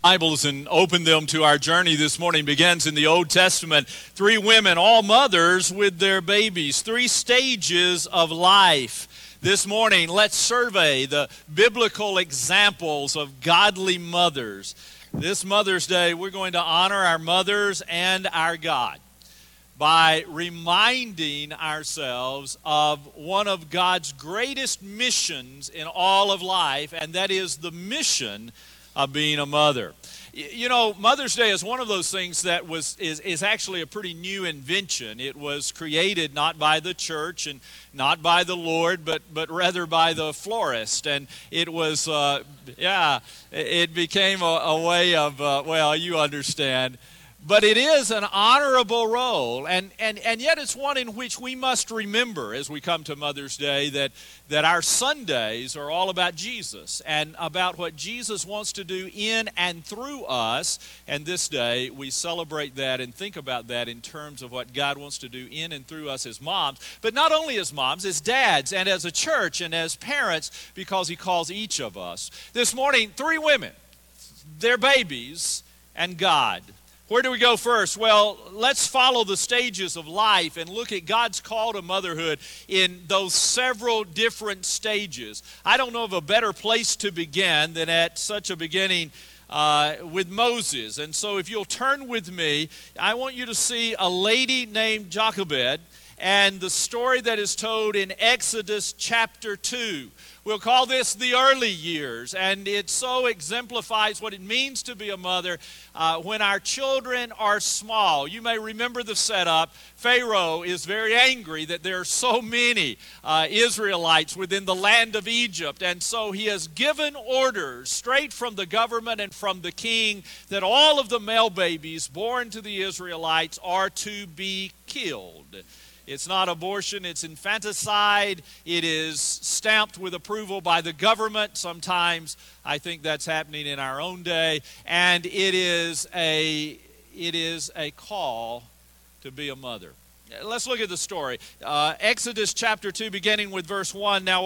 Bibles and open them to our journey this morning begins in the Old Testament. 3 women, all mothers with their babies, 3 stages of life. This morning, let's survey the biblical examples of godly mothers. This Mother's Day, we're going to honor our mothers and our God by reminding ourselves of one of God's greatest missions in all of life, and that is the mission of being a mother. You know, Mother's Day is one of those things that is actually a pretty new invention. It was created not by the church and not by the Lord, but rather by the florist. And it was, it became a way of, you understand. But it is an honorable role, and yet it's one in which we must remember as we come to Mother's Day that our Sundays are all about Jesus and about what Jesus wants to do in and through us. And this day we celebrate that and think about that in terms of what God wants to do in and through us as moms, but not only as moms, as dads and as a church and as parents, because He calls each of us. This morning, 3 women, their babies, and God. Where do we go first? Well, let's follow the stages of life and look at God's call to motherhood in those several different stages. I don't know of a better place to begin than at such a beginning with Moses. And so if you'll turn with me, I want you to see a lady named Jochebed and the story that is told in Exodus chapter 2. We'll call this the early years, and it so exemplifies what it means to be a mother when our children are small. You may remember the setup. Pharaoh is very angry that there are so many Israelites within the land of Egypt, and so he has given orders straight from the government and from the king that all of the male babies born to the Israelites are to be killed. It's not abortion, it's infanticide. It is stamped with approval by the government. Sometimes I think that's happening in our own day. And it is a call to be a mother. Let's look at the story. Exodus chapter 2, beginning with verse 1. Now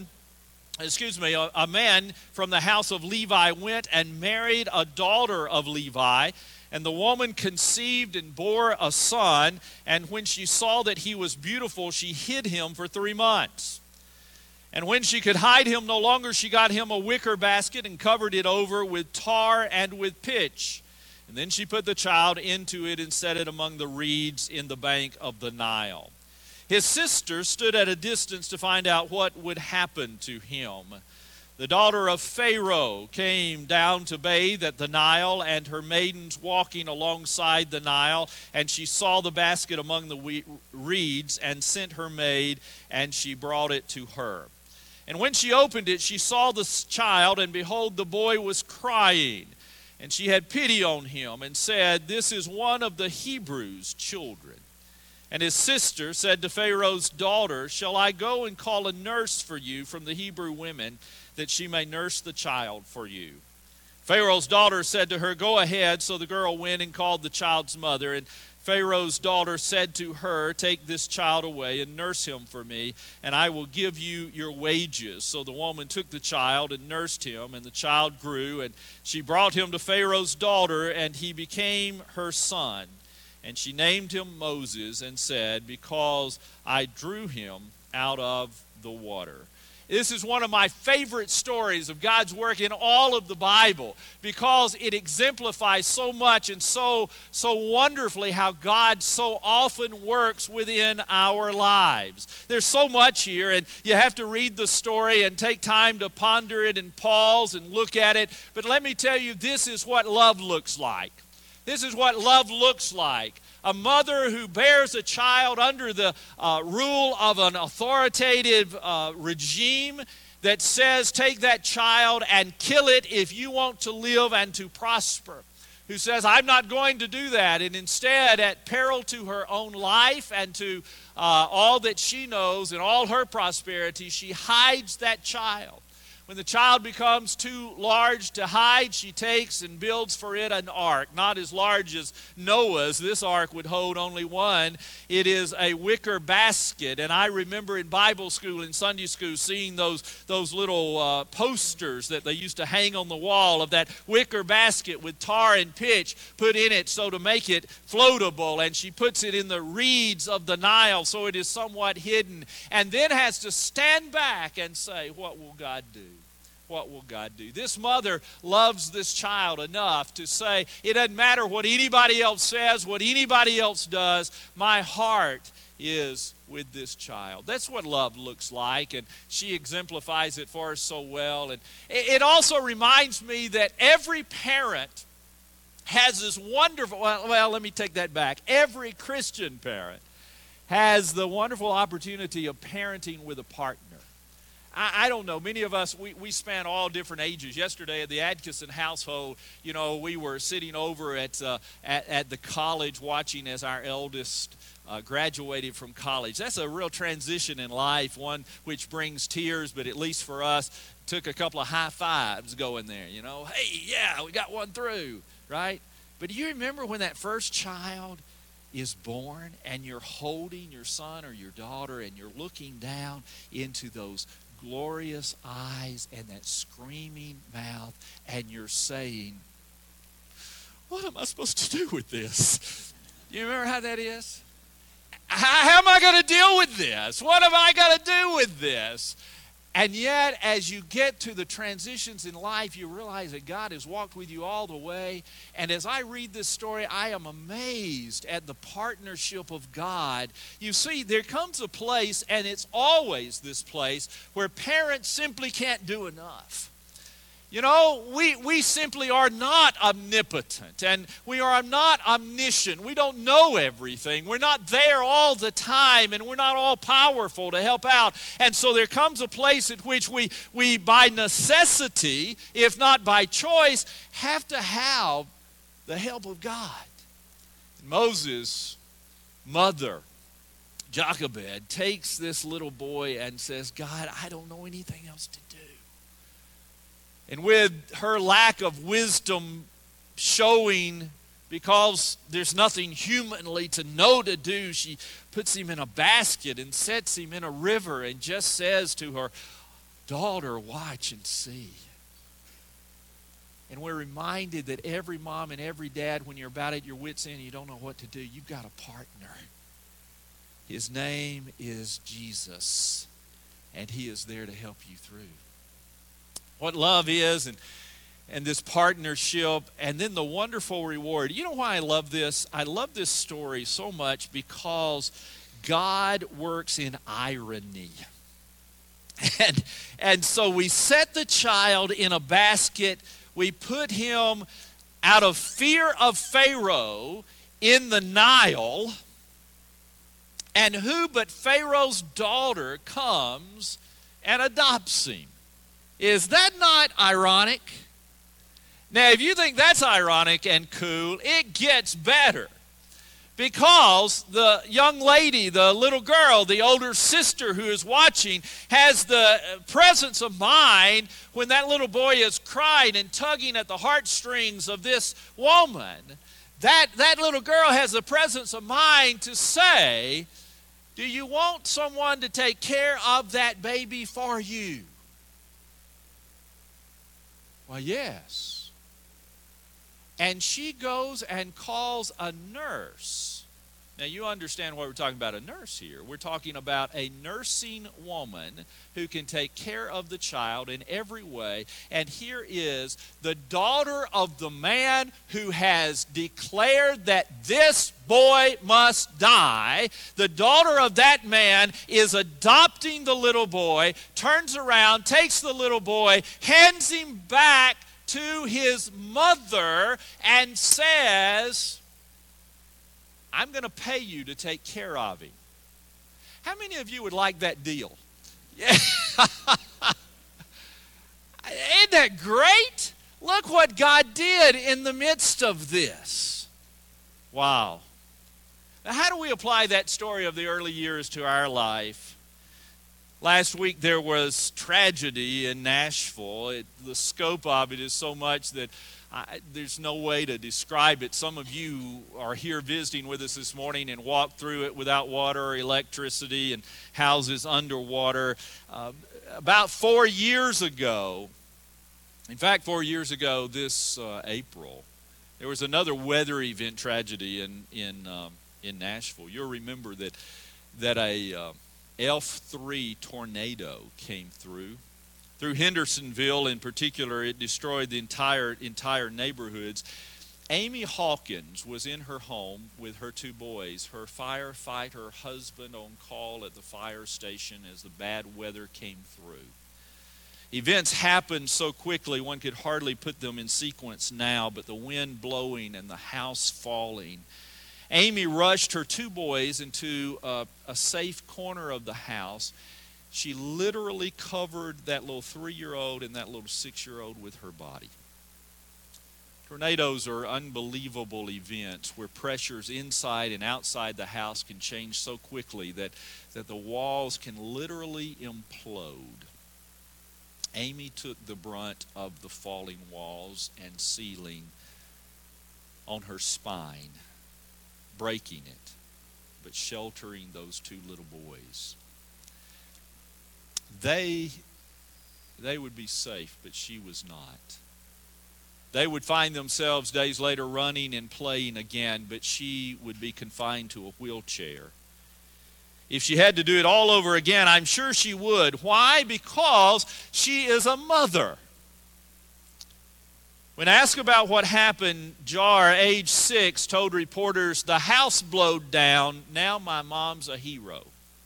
a man from the house of Levi went and married a daughter of Levi. And the woman conceived and bore a son, and when she saw that he was beautiful, she hid him for 3 months. And when she could hide him no longer, she got him a wicker basket and covered it over with tar and with pitch. And then she put the child into it and set it among the reeds in the bank of the Nile. His sister stood at a distance to find out what would happen to him. The daughter of Pharaoh came down to bathe at the Nile, and her maidens walking alongside the Nile, and she saw the basket among the reeds, and sent her maid, and she brought it to her. And when she opened it, she saw the child, and behold, the boy was crying. And she had pity on him, and said, "This is one of the Hebrews' children." And his sister said to Pharaoh's daughter, "Shall I go and call a nurse for you from the Hebrew women, that she may nurse the child for you?" Pharaoh's daughter said to her, "Go ahead." So the girl went and called the child's mother. And Pharaoh's daughter said to her, "Take this child away and nurse him for me, and I will give you your wages." So the woman took the child and nursed him, and the child grew. And she brought him to Pharaoh's daughter, and he became her son. And she named him Moses and said, "Because I drew him out of the water." This is one of my favorite stories of God's work in all of the Bible, because it exemplifies so much and so wonderfully how God so often works within our lives. There's so much here, and you have to read the story and take time to ponder it and pause and look at it. But let me tell you, this is what love looks like. This is what love looks like. A mother who bears a child under the rule of an authoritative regime that says, take that child and kill it if you want to live and to prosper. Who says, I'm not going to do that. And instead, at peril to her own life and to all that she knows and all her prosperity, she hides that child. When the child becomes too large to hide, she takes and builds for it an ark. Not as large as Noah's. This ark would hold only one. It is a wicker basket. And I remember in Bible school, in Sunday school, seeing those little posters that they used to hang on the wall of that wicker basket with tar and pitch put in it so to make it floatable. And she puts it in the reeds of the Nile so it is somewhat hidden. And then has to stand back and say, what will God do? What will God do? This mother loves this child enough to say, it doesn't matter what anybody else says, what anybody else does, my heart is with this child. That's what love looks like, and she exemplifies it for us so well. And it also reminds me that every parent has this wonderful, well, let me take that back. Every Christian parent has the wonderful opportunity of parenting with a partner. I don't know, many of us, we span all different ages. Yesterday at the Atkinson household, we were sitting over at the college watching as our eldest graduated from college. That's a real transition in life, one which brings tears, but at least for us, took a couple of high fives going there, Hey, yeah, we got one through, right? But do you remember when that first child is born and you're holding your son or your daughter and you're looking down into those glorious eyes and that screaming mouth and you're saying, what am I supposed to do with this? You remember how that is? How am I going to deal with this? What have I got to do with this? And yet, as you get to the transitions in life, you realize that God has walked with you all the way. And as I read this story, I am amazed at the partnership of God. You see, there comes a place, and it's always this place, where parents simply can't do enough. We simply are not omnipotent, and we are not omniscient. We don't know everything. We're not there all the time, and we're not all powerful to help out. And so there comes a place at which we by necessity, if not by choice, have to have the help of God. Moses' mother, Jochebed, takes this little boy and says, God, I don't know anything else to do. And with her lack of wisdom showing, because there's nothing humanly to know to do, she puts him in a basket and sets him in a river and just says to her, daughter, watch and see. And we're reminded that every mom and every dad, when you're about at your wits' end, you don't know what to do, you've got a partner. His name is Jesus, and he is there to help you through. What love is and this partnership, and then the wonderful reward. You know why I love this? I love this story so much because God works in irony. And so we set the child in a basket. We put him out of fear of Pharaoh in the Nile. And who but Pharaoh's daughter comes and adopts him? Is that not ironic? Now, if you think that's ironic and cool, it gets better. Because the young lady, the little girl, the older sister who is watching, has the presence of mind when that little boy is crying and tugging at the heartstrings of this woman. That little girl has the presence of mind to say, do you want someone to take care of that baby for you? Well, yes. And she goes and calls a nurse. Now, you understand why we're talking about a nurse here. We're talking about a nursing woman who can take care of the child in every way. And here is the daughter of the man who has declared that this boy must die. The daughter of that man is adopting the little boy, turns around, takes the little boy, hands him back to his mother, and says, I'm going to pay you to take care of him. How many of you would like that deal? Yeah. Isn't that great? Look what God did in the midst of this. Wow. Now, how do we apply that story of the early years to our life? Last week there was tragedy in Nashville. The scope of it is so much that there's no way to describe it. Some of you are here visiting with us this morning and walked through it without water or electricity and houses underwater. About 4 years ago, in fact 4 years ago this April, there was another weather event tragedy in Nashville. You'll remember that a F3 tornado came through Hendersonville. In particular, it destroyed the entire neighborhoods. Amy Hawkins was in her home with her 2 boys, her firefighter husband on call at the fire station as the bad weather came through. Events happened so quickly one could hardly put them in sequence now, but the wind blowing and the house falling. Amy rushed her 2 boys into a safe corner of the house. She literally covered that little 3-year-old and that little 6-year-old with her body. Tornadoes are unbelievable events where pressures inside and outside the house can change so quickly that the walls can literally implode. Amy took the brunt of the falling walls and ceiling on her spine, breaking it, but sheltering those 2 little boys. They would be safe, but she was not. They would find themselves days later running and playing again, but she would be confined to a wheelchair. If she had to do it all over again, I'm sure she would. Why? Because she is a mother. When asked about what happened, Jar, age 6, told reporters, "The house blowed down. Now my mom's a hero."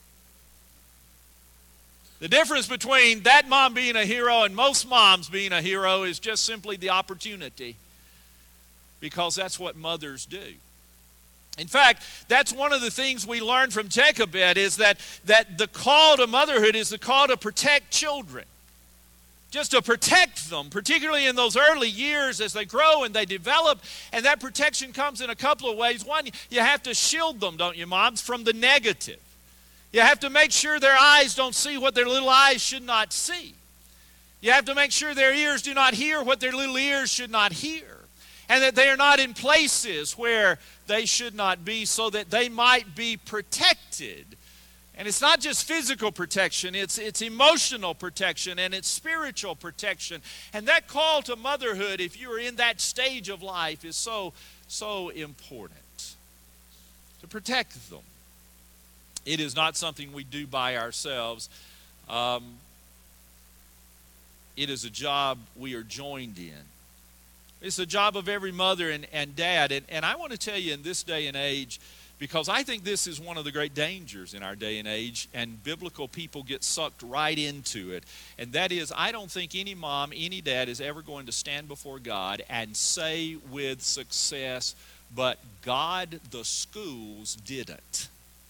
The difference between that mom being a hero and most moms being a hero is just simply the opportunity, because that's what mothers do. In fact, that's one of the things we learned from Jacobed is that the call to motherhood is the call to protect children. Just to protect them, particularly in those early years as they grow and they develop. And that protection comes in a couple of ways. One, you have to shield them, don't you, moms, from the negative. You have to make sure their eyes don't see what their little eyes should not see. You have to make sure their ears do not hear what their little ears should not hear. And that they are not in places where they should not be, so that they might be protected. And it's not just physical protection, it's emotional protection and it's spiritual protection. And that call to motherhood, if you are in that stage of life, is so important. To protect them. It is not something we do by ourselves. It is a job we are joined in. It's the job of every mother and dad. And I want to tell you, in this day and age, because I think this is one of the great dangers in our day and age, and biblical people get sucked right into it, and that is, I don't think any mom, any dad is ever going to stand before God and say with success, "But God, the schools didn't."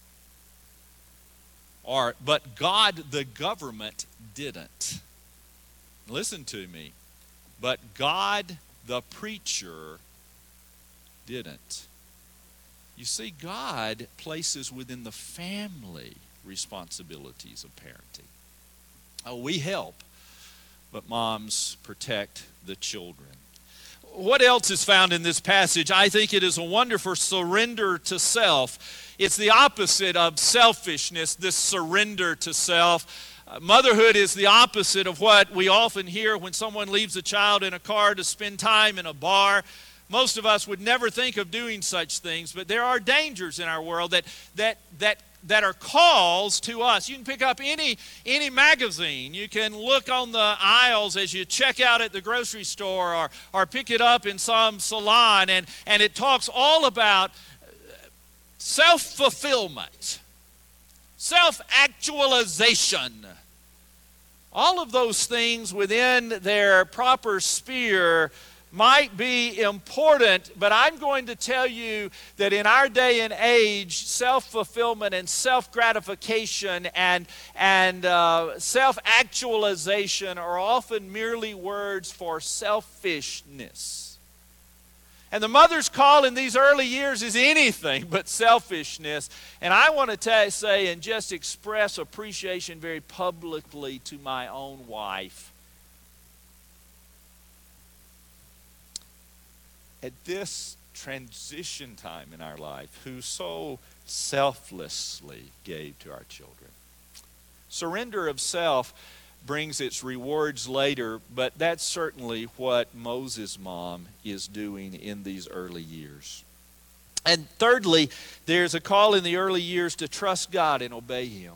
Or, "But God, the government didn't." Listen to me. "But God, the preacher didn't." You see, God places within the family responsibilities of parenting. Oh, we help, but moms protect the children. What else is found in this passage? I think it is a wonderful surrender to self. It's the opposite of selfishness, this surrender to self. Motherhood is the opposite of what we often hear when someone leaves a child in a car to spend time in a bar. Most of us would never think of doing such things, but there are dangers in our world that are calls to us. You can pick up any magazine. You can look on the aisles as you check out at the grocery store, or pick it up in some salon, and it talks all about self-fulfillment, self-actualization. All of those things within their proper sphere might be important, but I'm going to tell you that in our day and age, self-fulfillment and self-gratification and self-actualization are often merely words for selfishness. And the mother's call in these early years is anything but selfishness. And I want to say and just express appreciation very publicly to my own wife. At this transition time in our life, who so selflessly gave to our children. Surrender of self brings its rewards later, but that's certainly what Moses' mom is doing in these early years. And thirdly, there's a call in the early years to trust God and obey Him.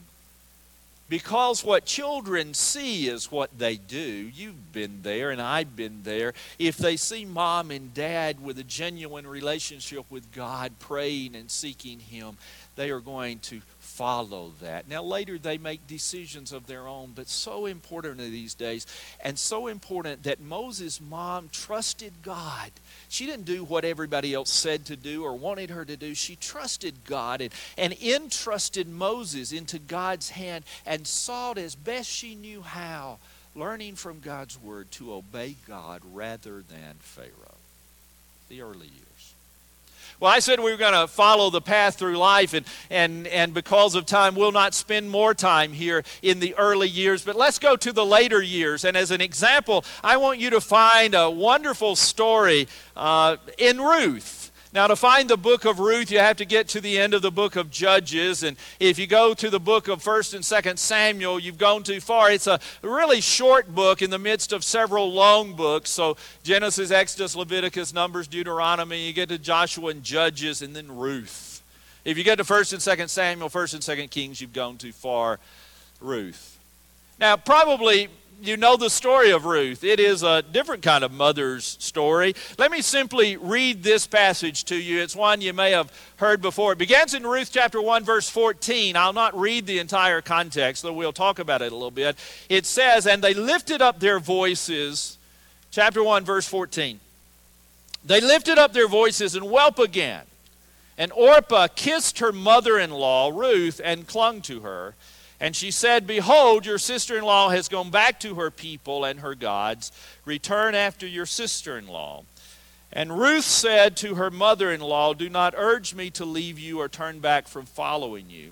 Because what children see is what they do. You've been there and I've been there. If they see mom and dad with a genuine relationship with God, praying and seeking Him, they are going to follow that. Now later they make decisions of their own, but so important in these days, and so important that Moses' mom trusted God. She didn't do what everybody else said to do or wanted her to do. She trusted God and entrusted Moses into God's hand and sought as best she knew how, learning from God's word to obey God rather than Pharaoh. The early years. Well, I said we were going to follow the path through life, and because of time, we'll not spend more time here in the early years, but let's go to the later years. And as an example, I want you to find a wonderful story in Ruth. Now, to find the book of Ruth, you have to get to the end of the book of Judges. And if you go to the book of 1st and 2nd Samuel, you've gone too far. It's a really short book in the midst of several long books. So Genesis, Exodus, Leviticus, Numbers, Deuteronomy. You get to Joshua and Judges, and then Ruth. If you get to 1st and 2nd Samuel, 1st and 2nd Kings, you've gone too far. Ruth. Now, probably you know the story of Ruth. It is a different kind of mother's story. Let me simply read this passage to you. It's one you may have heard before. It begins in Ruth chapter 1, verse 14. I'll not read the entire context, though we'll talk about it a little bit. It says, "And they lifted up their voices," chapter 1, verse 14. "They lifted up their voices and wept again. And Orpah kissed her mother-in-law, Ruth, and clung to her. And she said, 'Behold, your sister-in-law has gone back to her people and her gods. Return after your sister-in-law.' And Ruth said to her mother-in-law, 'Do not urge me to leave you or turn back from following you.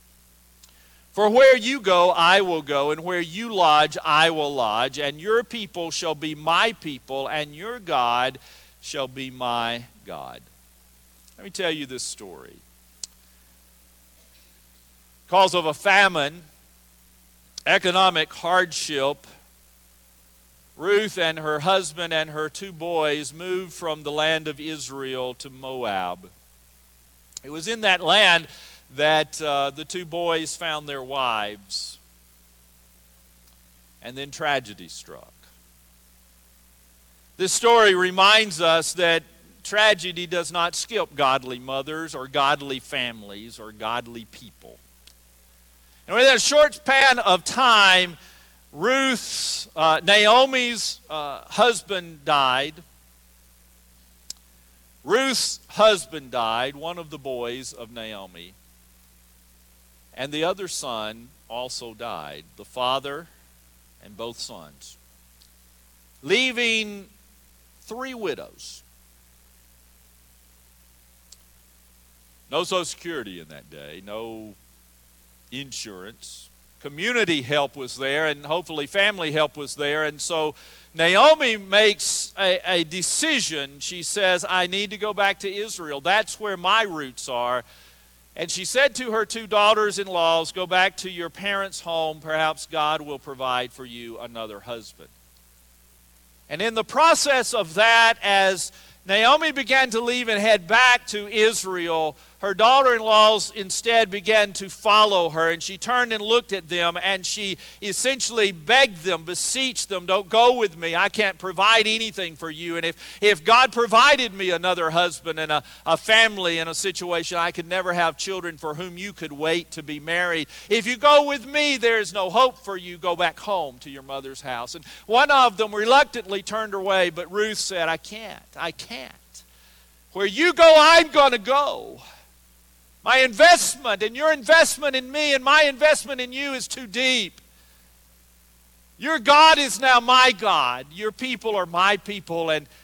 For where you go, I will go, and where you lodge, I will lodge. And your people shall be my people, and your God shall be my God.'" Let me tell you this story. Because of a famine, economic hardship, Ruth and her husband and her 2 boys moved from the land of Israel to Moab. It was in that land that the 2 boys found their wives. And then tragedy struck. This story reminds us that tragedy does not skip godly mothers or godly families or godly people. And within a short span of time, Naomi's husband died. Ruth's husband died, one of the boys of Naomi. And the other son also died, the father and both sons, leaving 3 widows. No Social Security in that day, no insurance. Community help was there, and hopefully family help was there. And so Naomi makes a decision. She says, "I need to go back to Israel. That's where my roots are." And she said to her 2 daughters-in-laws, "Go back to your parents' home. Perhaps God will provide for you another husband." And in the process of that, as Naomi began to leave and head back to Israel, her daughter-in-laws instead began to follow her, and she turned and looked at them, and she essentially begged them, beseeched them, "Don't go with me. I can't provide anything for you. And if God provided me another husband and a family and a situation, I could never have children for whom you could wait to be married. If you go with me, there is no hope for you. Go back home to your mother's house." And one of them reluctantly turned away, but Ruth said, I can't. Where you go, I'm going to go. My investment and your investment in me and my investment in you is too deep. Your God is now my God. Your people are my people. And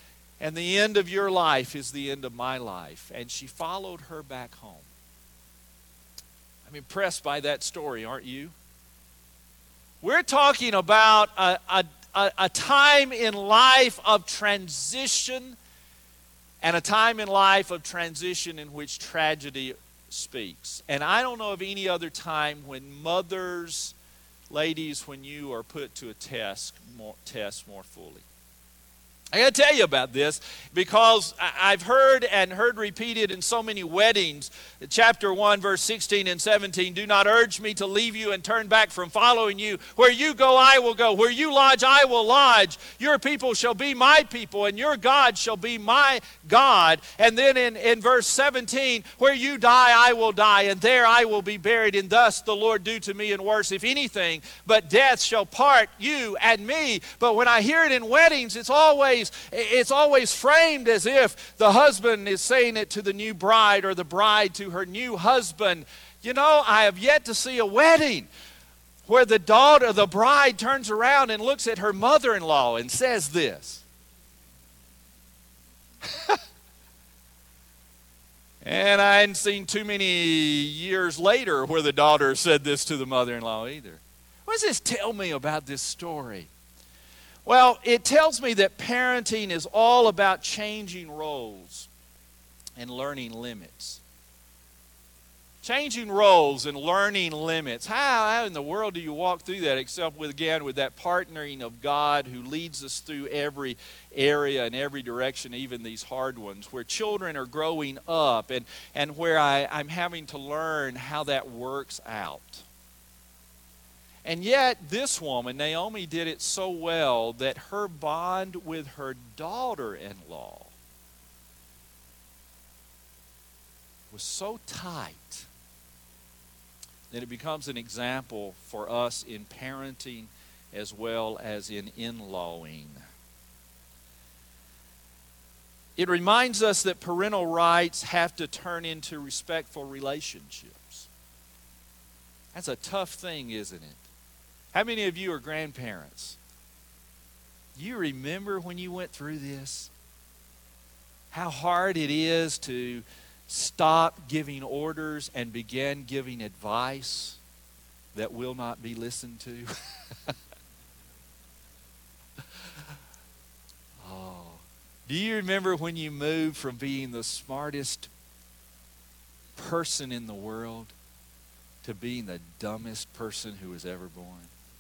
and the end of your life is the end of my life. And she followed her back home. I'm impressed by that story, aren't you? We're talking about a time in life of transition, and a time in life of transition in which tragedy speaks. And I don't know of any other time when mothers, ladies, when you are put to a test more fully. I got to tell you about this because I've heard repeated in so many weddings. Chapter 1, verse 16 and 17, do not urge me to leave you and turn back from following you. Where you go, I will go. Where you lodge, I will lodge. Your people shall be my people, and your God shall be my God. And then in verse 17, where you die, I will die, and there I will be buried. And thus the Lord do to me, and worse, if anything, but death shall part you and me. But when I hear it in weddings, it's always framed as if the husband is saying it to the new bride or the bride to her new husband. You know, I have yet to see a wedding where the bride turns around and looks at her mother-in-law and says this. And I hadn't seen too many years later where the daughter said this to the mother-in-law either. What does this tell me about this story? Well, it tells me that parenting is all about changing roles and learning limits. Changing roles and learning limits. How in the world do you walk through that except with that partnering of God who leads us through every area and every direction, even these hard ones, where children are growing up and where I'm having to learn how that works out. And yet, this woman, Naomi, did it so well that her bond with her daughter-in-law was so tight that it becomes an example for us in parenting as well as in in-lawing. It reminds us that parental rights have to turn into respectful relationships. That's a tough thing, isn't it? How many of you are grandparents? You remember when you went through this? How hard it is to stop giving orders and begin giving advice that will not be listened to? Oh. Do you remember when you moved from being the smartest person in the world to being the dumbest person who was ever born?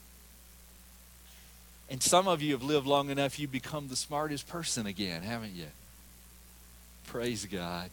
And some of you have lived long enough, you've become the smartest person again, haven't you? Praise God.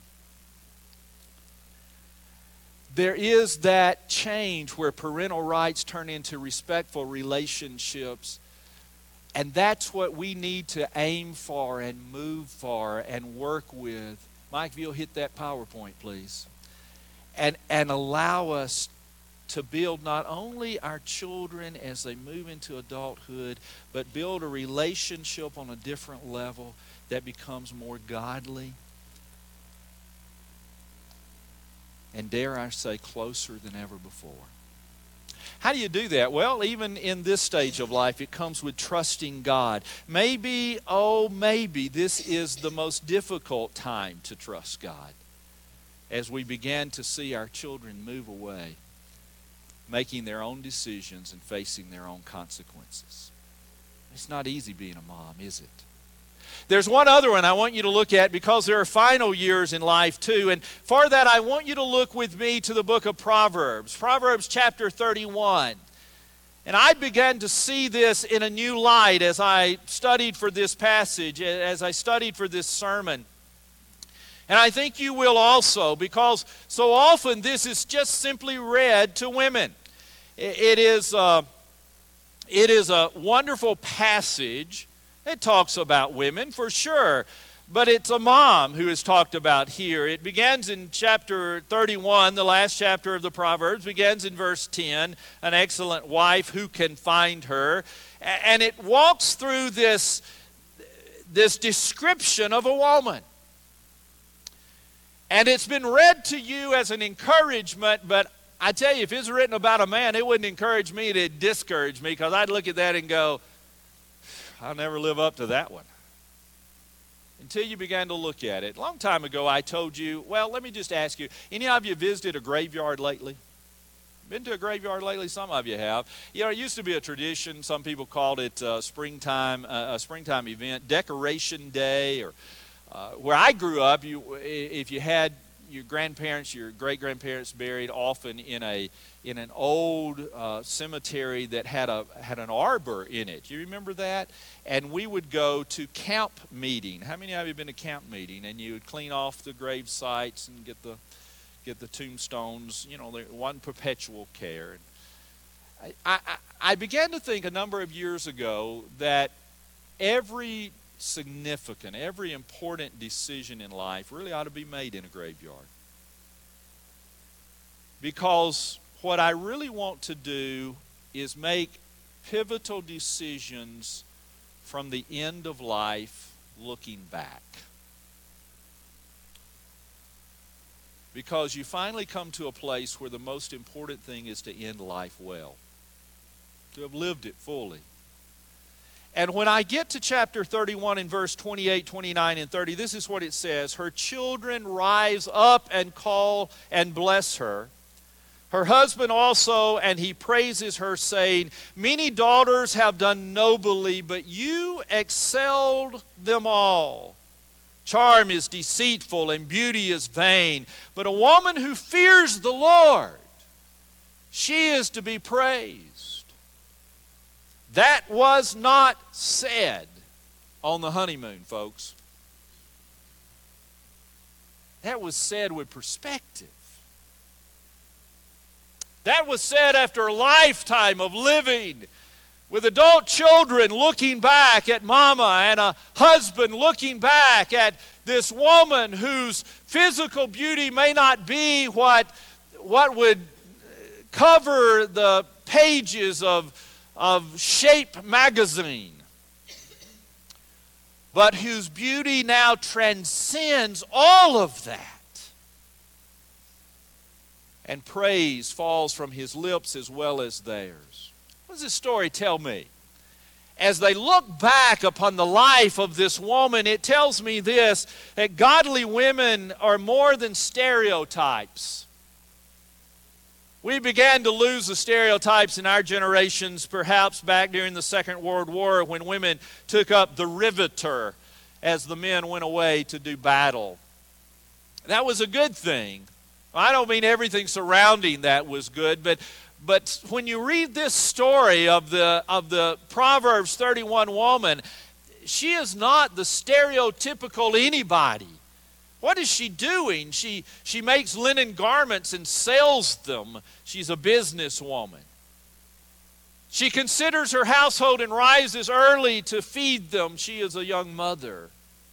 There is that change where parental rights turn into respectful relationships. And that's what we need to aim for and move for and work with. Mike, if you'll hit that PowerPoint, please. And allow us to build not only our children as they move into adulthood, but build a relationship on a different level that becomes more godly. And dare I say, closer than ever before. How do you do that? Well, even in this stage of life, it comes with trusting God. Maybe this is the most difficult time to trust God as we begin to see our children move away, making their own decisions and facing their own consequences. It's not easy being a mom, is it? There's one other one I want you to look at because there are final years in life too. And for that, I want you to look with me to the book of Proverbs. Proverbs chapter 31. And I began to see this in a new light as I studied for this passage, as I studied for this sermon. And I think you will also, because so often this is just simply read to women. It is a wonderful passage. It talks about women for sure, but it's a mom who is talked about here. It begins in chapter 31, the last chapter of the Proverbs, begins in verse 10, an excellent wife, who can find her? And it walks through this description of a woman. And it's been read to you as an encouragement, but I tell you, if it's written about a man, it wouldn't encourage me, it'd discourage me, because I'd look at that and go, I'll never live up to that one. until you began to look at it. A long time ago, I told you, well, let me just ask you, any of you visited a graveyard lately? Been to a graveyard lately? Some of you have. You know, it used to be a tradition. Some people called it a springtime event, Decoration Day, or where I grew up, if you had your grandparents, your great-grandparents buried often in an old cemetery that had an arbor in it. You remember that? And we would go to camp meeting. How many of you have been to camp meeting? And you would clean off the grave sites and get the tombstones. You know, one perpetual care. I began to think a number of years ago that every significant, every important decision in life really ought to be made in a graveyard. Because what I really want to do is make pivotal decisions from the end of life looking back. Because you finally come to a place where the most important thing is to end life well, to have lived it fully. And when I get to chapter 31 in verse 28, 29, and 30, this is what it says. Her children rise up and call and bless her. Her husband also, and he praises her, saying, many daughters have done nobly, but you excelled them all. Charm is deceitful and beauty is vain, but a woman who fears the Lord, she is to be praised. That was not said on the honeymoon, folks. That was said with perspective. That was said after a lifetime of living with adult children looking back at mama and a husband looking back at this woman whose physical beauty may not be what would cover the pages of Shape magazine, but whose beauty now transcends all of that. And praise falls from his lips as well as theirs. What does this story tell me? As they look back upon the life of this woman, it tells me this, that godly women are more than stereotypes. We began to lose the stereotypes in our generations, perhaps back during the Second World War, when women took up the riveter as the men went away to do battle. That was a good thing. I don't mean everything surrounding that was good, but when you read this story of the Proverbs 31 woman, she is not the stereotypical anybody. What is she doing? She makes linen garments and sells them. She's a businesswoman. She considers her household and rises early to feed them. She is a young mother.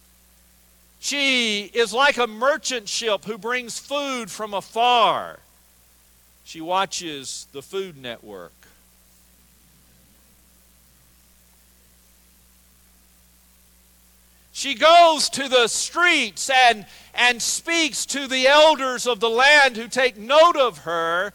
She is like a merchant ship who brings food from afar. She watches the Food Network. She goes to the streets and speaks to the elders of the land who take note of her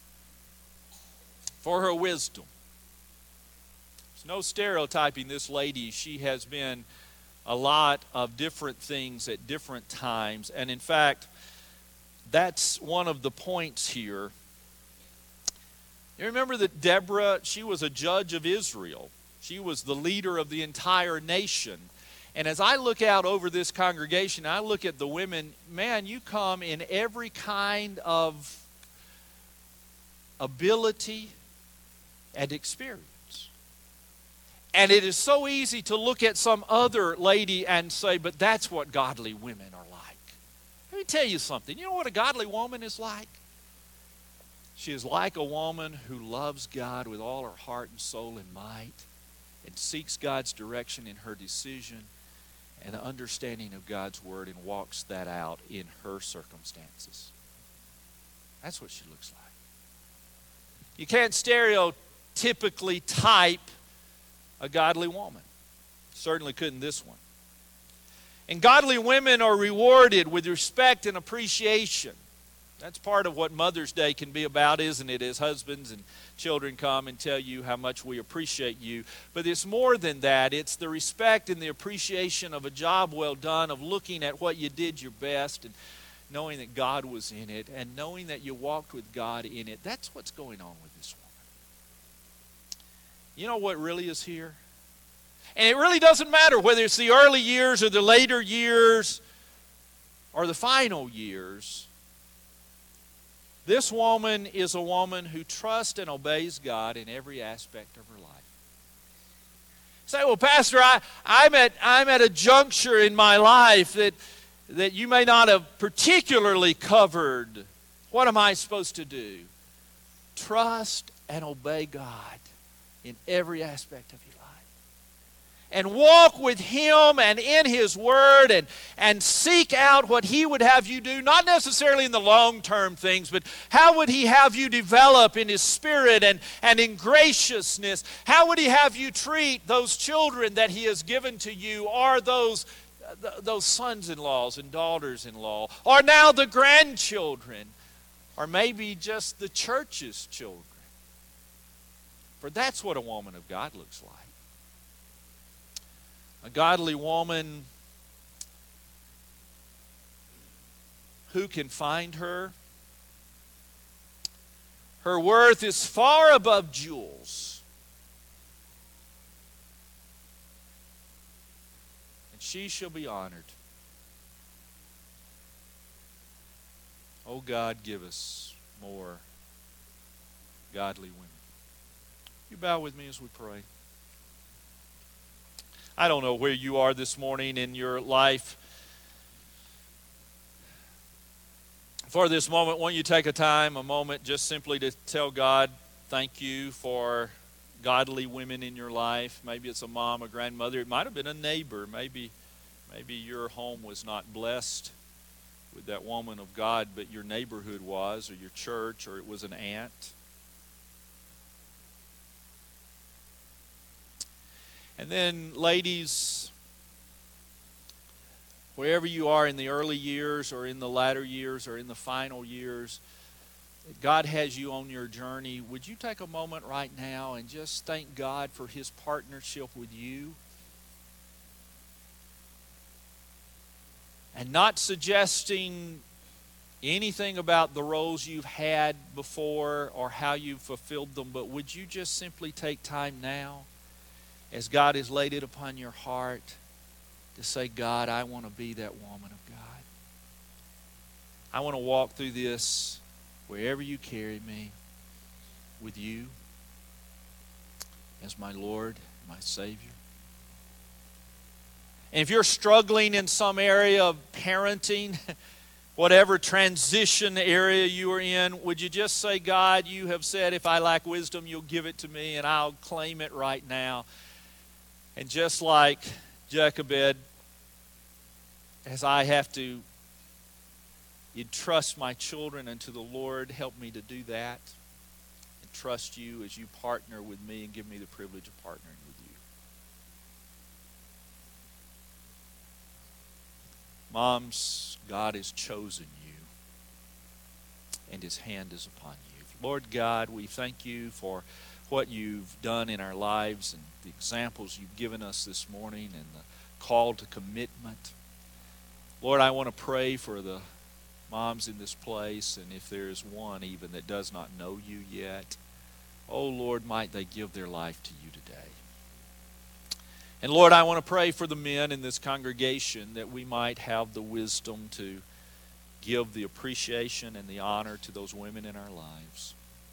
for her wisdom. There's no stereotyping this lady. She has been a lot of different things at different times. And in fact, that's one of the points here. You remember that Deborah, she was a judge of Israel. She was the leader of the entire nation. And as I look out over this congregation, I look at the women, man, you come in every kind of ability and experience. And it is so easy to look at some other lady and say, but that's what godly women are like. Let me tell you something. You know what a godly woman is like? She is like a woman who loves God with all her heart and soul and might and seeks God's direction in her decision and an understanding of God's word and walks that out in her circumstances. That's what she looks like. You can't stereotypically type a godly woman. Certainly couldn't this one. And godly women are rewarded with respect and appreciation. That's part of what Mother's Day can be about, isn't it? As husbands and children come and tell you how much we appreciate you. But it's more than that. It's the respect and the appreciation of a job well done, of looking at what you did your best and knowing that God was in it and knowing that you walked with God in it. That's what's going on with this woman. You know what really is here? And it really doesn't matter whether it's the early years or the later years or the final years. This woman is a woman who trusts and obeys God in every aspect of her life. Say, well, Pastor, I'm at a juncture in my life that you may not have particularly covered. What am I supposed to do? Trust and obey God in every aspect of your life. And walk with Him and in His Word and seek out what He would have you do, not necessarily in the long-term things, but how would He have you develop in His Spirit and in graciousness? How would He have you treat those children that He has given to you, or those sons-in-laws and daughters-in-law, or now the grandchildren, or maybe just the church's children? For that's what a woman of God looks like. A godly woman who can find her. Her worth is far above jewels. And she shall be honored. Oh God, give us more godly women. You bow with me as we pray. I don't know where you are this morning in your life. For this moment, won't you take a moment just simply to tell God, thank you for godly women in your life. Maybe it's a mom, a grandmother. It might have been a neighbor. Maybe your home was not blessed with that woman of God, but your neighborhood was, or your church, or it was an aunt. And then, ladies, wherever you are in the early years or in the latter years or in the final years, God has you on your journey. Would you take a moment right now and just thank God for His partnership with you? And not suggesting anything about the roles you've had before or how you've fulfilled them, but would you just simply take time now, as God has laid it upon your heart, to say, God, I want to be that woman of God. I want to walk through this wherever you carry me with you as my Lord, my Savior. And if you're struggling in some area of parenting, whatever transition area you are in, would you just say, God, you have said if I lack wisdom, you'll give it to me, and I'll claim it right now. And just like Jochebed, as I have to entrust my children unto the Lord, help me to do that and trust you as you partner with me and give me the privilege of partnering with you. Moms, God has chosen you, and His hand is upon you. Lord God, we thank you for what you've done in our lives and the examples you've given us this morning and the call to commitment. Lord, I want to pray for the moms in this place, and if there is one even that does not know you yet, oh Lord, might they give their life to you today. And Lord, I want to pray for the men in this congregation that we might have the wisdom to give the appreciation and the honor to those women in our lives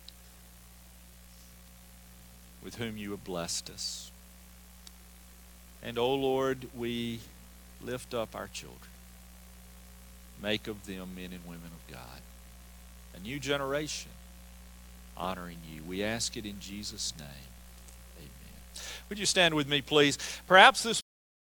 with whom you have blessed us. And, oh Lord, we lift up our children. Make of them men and women of God. A new generation honoring you. We ask it in Jesus' name. Amen. Would you stand with me, please? Perhaps this